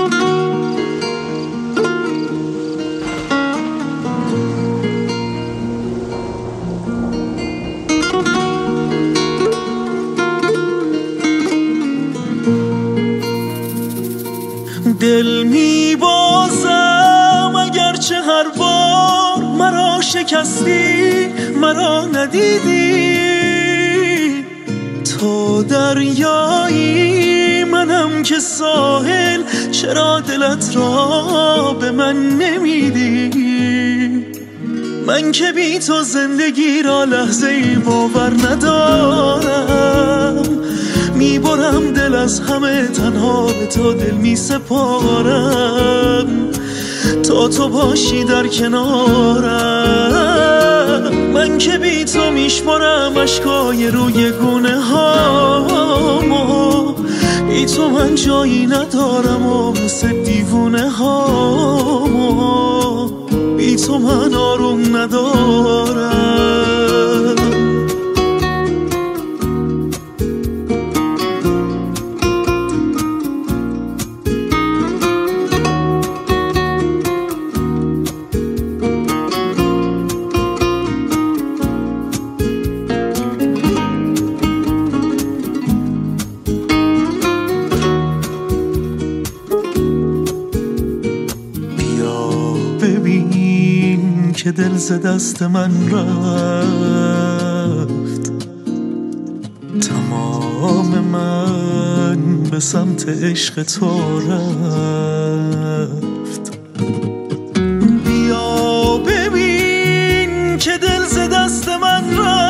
دل میبازم اگرچه هر بار مرا شکستی، مرا ندیدی. تو دریایی منم که ساحل، چرا دلت را به من نمیدی؟ من که بی تو زندگی را لحظه ای باور ندارم. میبرم دل از همه، تنها به تو دل میسپارم. تا تو باشی در کنارم، من که بی تو میشمارم اشکای روی گونه هامو. بی تو من جایی ندارم و مثل دیوونه هامو. بی تو من آروم ندارم. ببین که دل ز دست من رفت، تمام من به سمت عشق تو رفت. بیا ببین که دل ز دست من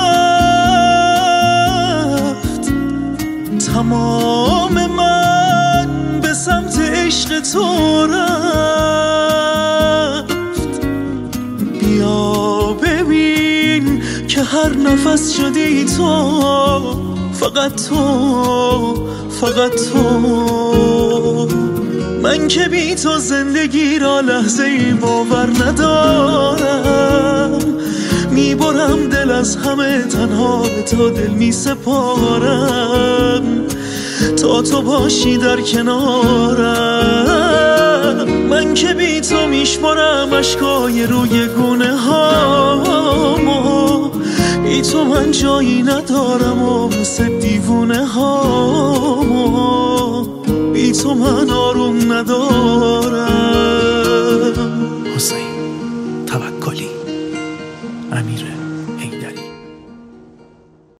رفت، تمام من به سمت عشق تو رفت. بیا ببین که هر نفس شدی تو، فقط تو، فقط تو. من که بی تو زندگی را لحظه ای باور ندارم. میبرم دل از همه، تنها به تو دل میسپارم. تا تو باشی در کنارم، من که بی تو میشمارم اشکای روی گونه هامو. بی تو من جایی ندارم و مثل دیوونه هامو. بی تو من آروم ندارم.